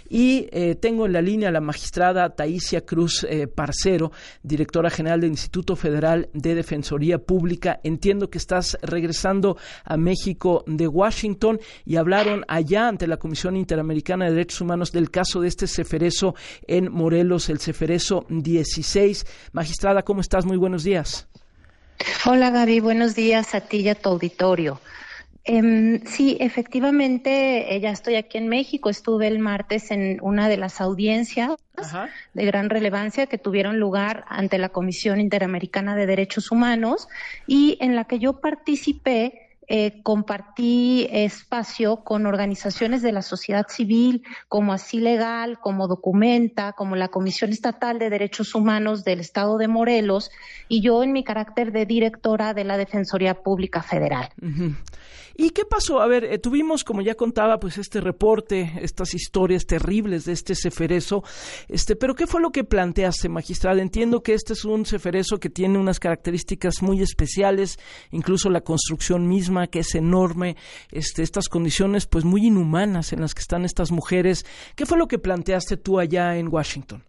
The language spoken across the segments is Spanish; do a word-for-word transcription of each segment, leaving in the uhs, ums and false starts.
Y eh, tengo en la línea a la magistrada Taísia Cruz eh, Parcero, directora general del Instituto Federal de Defensoría Pública. Entiendo que estás regresando a México de Washington y hablaron allá ante la Comisión Interamericana de Derechos Humanos del caso de este ceferezo en Morelos, el ceferezo dieciséis. Magistrada, ¿cómo estás? Muy buenos días. Hola Gaby, buenos días a ti y a tu auditorio. Eh, sí, efectivamente, eh, ya estoy aquí en México. Estuve el martes en una de las audiencias Ajá. de gran relevancia que tuvieron lugar ante la Comisión Interamericana de Derechos Humanos y en la que yo participé. Eh, compartí espacio con organizaciones de la sociedad civil, como Así Legal, como Documenta, como la Comisión Estatal de Derechos Humanos del Estado de Morelos, y yo en mi carácter de directora de la Defensoría Pública Federal. Uh-huh. ¿Y qué pasó? A ver, eh, tuvimos, como ya contaba, pues este reporte, estas historias terribles de este ceferezo, este, pero ¿qué fue lo que planteaste, magistrada? Entiendo que este es un ceferezo que tiene unas características muy especiales, incluso la construcción misma, que es enorme, este, estas condiciones pues muy inhumanas en las que están estas mujeres. ¿Qué fue lo que planteaste tú allá en Washington?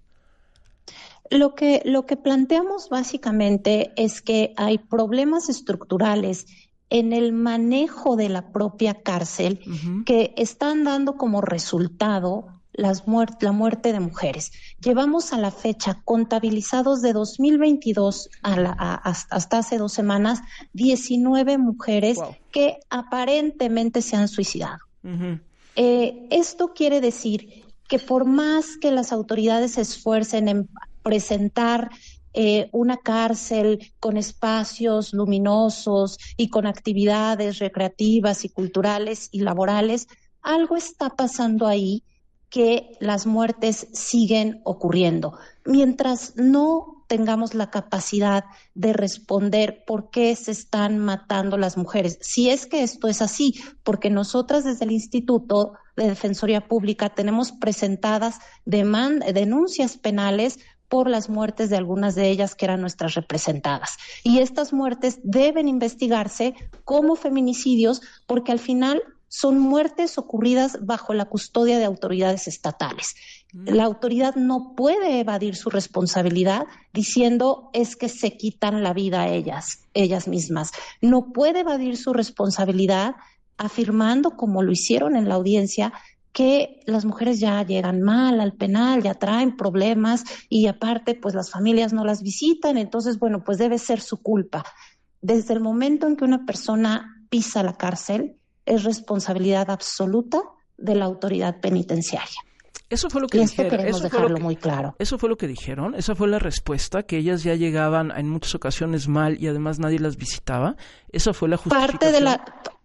Lo que, lo que planteamos básicamente es que hay problemas estructurales en el manejo de la propia cárcel uh-huh. que están dando como resultado las muert- la muerte de mujeres. Llevamos a la fecha contabilizados de dos mil veintidós a la, a, hasta hace dos semanas diecinueve mujeres wow. que aparentemente se han suicidado. Uh-huh. Eh, esto quiere decir que por más que las autoridades se esfuercen en presentar Eh, una cárcel con espacios luminosos y con actividades recreativas y culturales y laborales, algo está pasando ahí que las muertes siguen ocurriendo. Mientras no tengamos la capacidad de responder por qué se están matando las mujeres, si es que esto es así, porque nosotras desde el Instituto de Defensoría Pública tenemos presentadas deman- denuncias penales por las muertes de algunas de ellas que eran nuestras representadas. Y estas muertes deben investigarse como feminicidios porque al final son muertes ocurridas bajo la custodia de autoridades estatales. La autoridad no puede evadir su responsabilidad diciendo es que se quitan la vida a ellas, ellas mismas. No puede evadir su responsabilidad afirmando, como lo hicieron en la audiencia, que las mujeres ya llegan mal al penal, ya traen problemas y aparte pues las familias no las visitan, entonces bueno, pues debe ser su culpa. Desde el momento en que una persona pisa la cárcel, es responsabilidad absoluta de la autoridad penitenciaria. Eso fue lo que y esto dijeron. Queremos eso dejarlo fue lo que, muy claro. Eso fue lo que dijeron, esa fue la respuesta, que ellas ya llegaban en muchas ocasiones mal y además nadie las visitaba. Esa fue la justificación. Parte de la...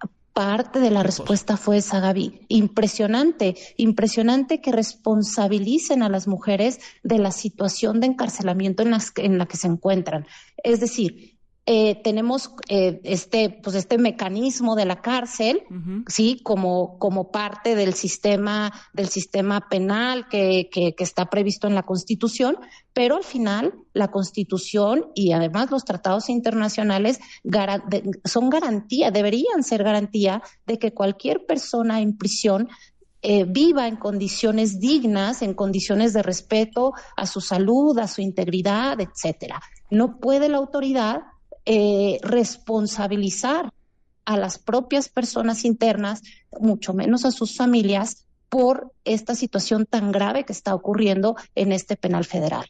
Parte de la respuesta fue esa, Gaby. Impresionante, impresionante que responsabilicen a las mujeres de la situación de encarcelamiento en, las, en la que se encuentran. Es decir, eh, tenemos eh, este, pues este mecanismo de la cárcel, uh-huh. sí, como, como parte del sistema, del sistema penal que, que, que está previsto en la Constitución, pero al final la Constitución y además los tratados internacionales gar- de, son garantía, deberían ser garantía de que cualquier persona en prisión eh, viva en condiciones dignas, en condiciones de respeto a su salud, a su integridad, etcétera. No puede la autoridad eh, responsabilizar a las propias personas internas, mucho menos a sus familias, por esta situación tan grave que está ocurriendo en este penal federal.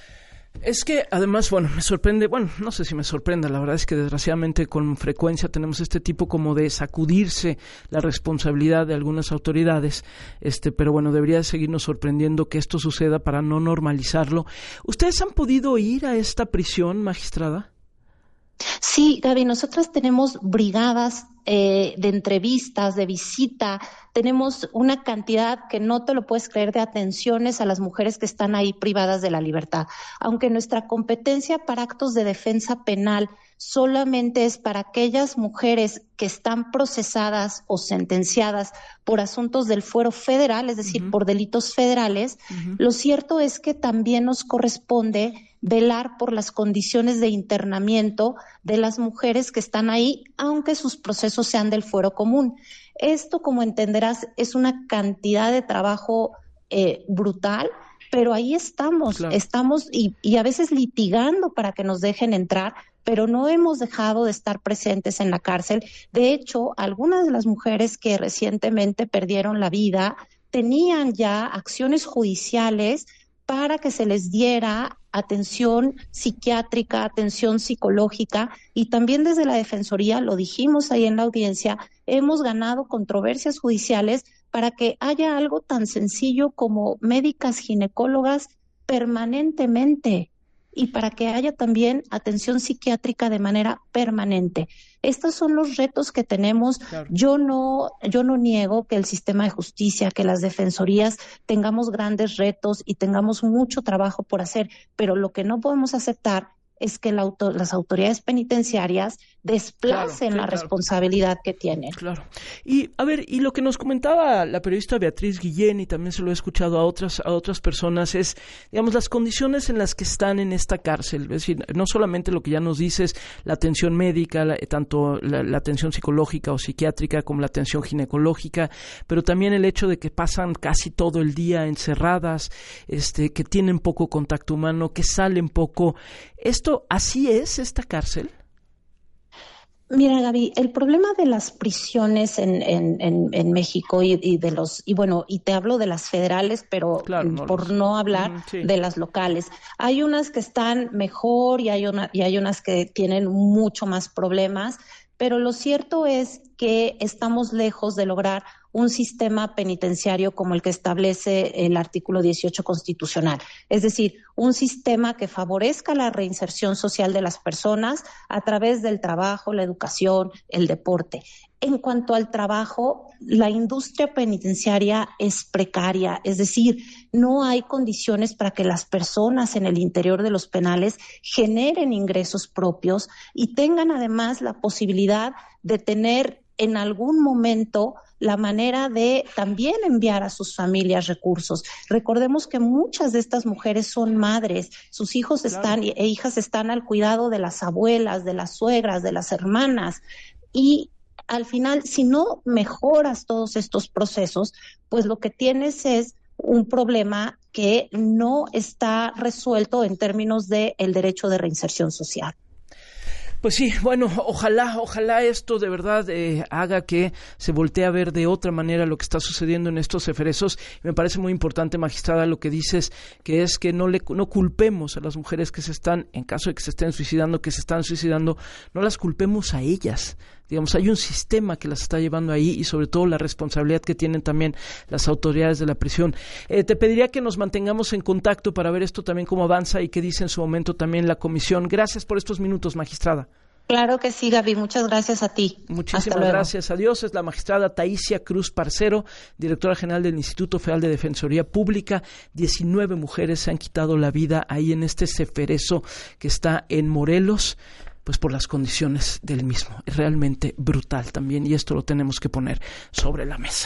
Es que además, bueno, me sorprende, bueno, no sé si me sorprende, la verdad es que desgraciadamente con frecuencia tenemos este tipo como de sacudirse la responsabilidad de algunas autoridades, este, pero bueno, debería seguirnos sorprendiendo que esto suceda para no normalizarlo. ¿Ustedes han podido ir a esta prisión, magistrada? Sí, Gaby, nosotras tenemos brigadas eh, de entrevistas, de visita, tenemos una cantidad que no te lo puedes creer de atenciones a las mujeres que están ahí privadas de la libertad. Aunque nuestra competencia para actos de defensa penal solamente es para aquellas mujeres que están procesadas o sentenciadas por asuntos del fuero federal, es decir, uh-huh. por delitos federales, uh-huh. lo cierto es que también nos corresponde velar por las condiciones de internamiento de las mujeres que están ahí, aunque sus procesos sean del fuero común. Esto, como entenderás, es una cantidad de trabajo eh, brutal, pero ahí estamos, claro. estamos y, y a veces litigando para que nos dejen entrar, pero no hemos dejado de estar presentes en la cárcel. De hecho, algunas de las mujeres que recientemente perdieron la vida tenían ya acciones judiciales para que se les diera atención psiquiátrica, atención psicológica, y también desde la Defensoría, lo dijimos ahí en la audiencia, hemos ganado controversias judiciales para que haya algo tan sencillo como médicas ginecólogas permanentemente y para que haya también atención psiquiátrica de manera permanente. Estos son los retos que tenemos. Claro. Yo no, yo no niego que el sistema de justicia, que las defensorías tengamos grandes retos y tengamos mucho trabajo por hacer, pero lo que no podemos aceptar es que la auto, las autoridades penitenciarias desplacen claro, sí, la claro. responsabilidad que tienen. Claro. Y a ver, y lo que nos comentaba la periodista Beatriz Guillén, y también se lo he escuchado a otras a otras personas, es, digamos, las condiciones en las que están en esta cárcel. Es decir, no solamente lo que ya nos dices, la atención médica, la, tanto la, la atención psicológica o psiquiátrica como la atención ginecológica, pero también el hecho de que pasan casi todo el día encerradas, este, que tienen poco contacto humano, que salen poco. ¿Esto así es esta cárcel? Mira, Gaby, el problema de las prisiones en, en, en, en México y, y de los y bueno y te hablo de las federales, pero claro, no por los... no hablar mm, sí. de las locales. Hay unas que están mejor y hay una y hay unas que tienen mucho más problemas, pero lo cierto es que estamos lejos de lograr un sistema penitenciario como el que establece el artículo dieciocho constitucional. Es decir, un sistema que favorezca la reinserción social de las personas a través del trabajo, la educación, el deporte. En cuanto al trabajo, la industria penitenciaria es precaria, es decir, no hay condiciones para que las personas en el interior de los penales generen ingresos propios y tengan además la posibilidad de tener en algún momento la manera de también enviar a sus familias recursos. Recordemos que muchas de estas mujeres son madres, sus hijos claro. están e hijas están al cuidado de las abuelas, de las suegras, de las hermanas, y al final, si no mejoras todos estos procesos, pues lo que tienes es un problema que no está resuelto en términos de el derecho de reinserción social. Pues sí, bueno, ojalá, ojalá esto de verdad eh, haga que se voltee a ver de otra manera lo que está sucediendo en estos ceferezos. Me parece muy importante, magistrada, lo que dices, que es que no le no culpemos a las mujeres que se están, en caso de que se estén suicidando, que se están suicidando, no las culpemos a ellas. Digamos, hay un sistema que las está llevando ahí y sobre todo la responsabilidad que tienen también las autoridades de la prisión. Eh, te pediría que nos mantengamos en contacto para ver esto también cómo avanza y qué dice en su momento también la comisión. Gracias por estos minutos, magistrada. Claro que sí, Gaby. Muchas gracias a ti. Muchísimas gracias. Adiós. Es la magistrada Taísia Cruz Parcero, directora general del Instituto Federal de Defensoría Pública. diecinueve mujeres se han quitado la vida ahí en este ceferezo que está en Morelos, pues por las condiciones del mismo. Es realmente brutal también y esto lo tenemos que poner sobre la mesa.